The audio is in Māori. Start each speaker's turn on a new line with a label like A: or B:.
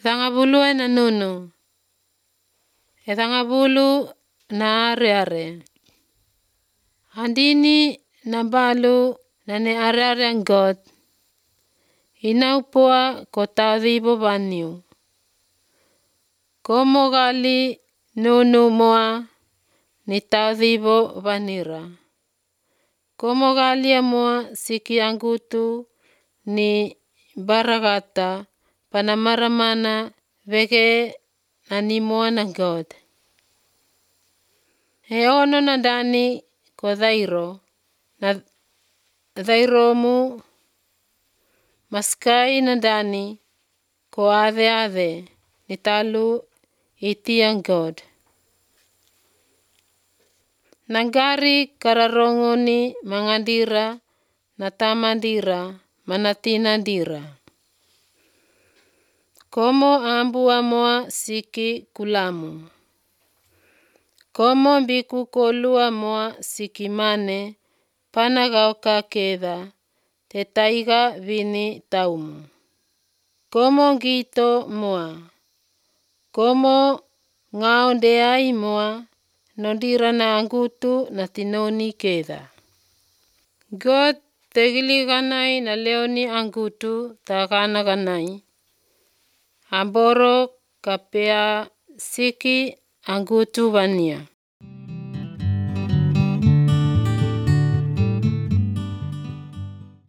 A: Thangabulu na nunu. Thangabulu na are. Handini na balu na ne are God. Inaupua ko taudhibo vaniu. Komo gali nunu moa ni taudhibo vanira. Komo gali moa siki angutu ni baragata panamaramana vege na ni moa na God. He ono na dani ko dhairo. Na dhairo mu maskai na dani ko ade ni talu itiang God. Nangari kararongoni mangandira na tamandira manatinandira. Komo ambua moa siki kulamu. Komo biku kolua moa siki mane panagauka keda te taiga vini taumu. Komo gito moa. Komo ngao deai moa nondira na angutu na tinoni keda. God tegili ganai na leoni angutu ta gana ganai. Amboro kapea siki angutu vania.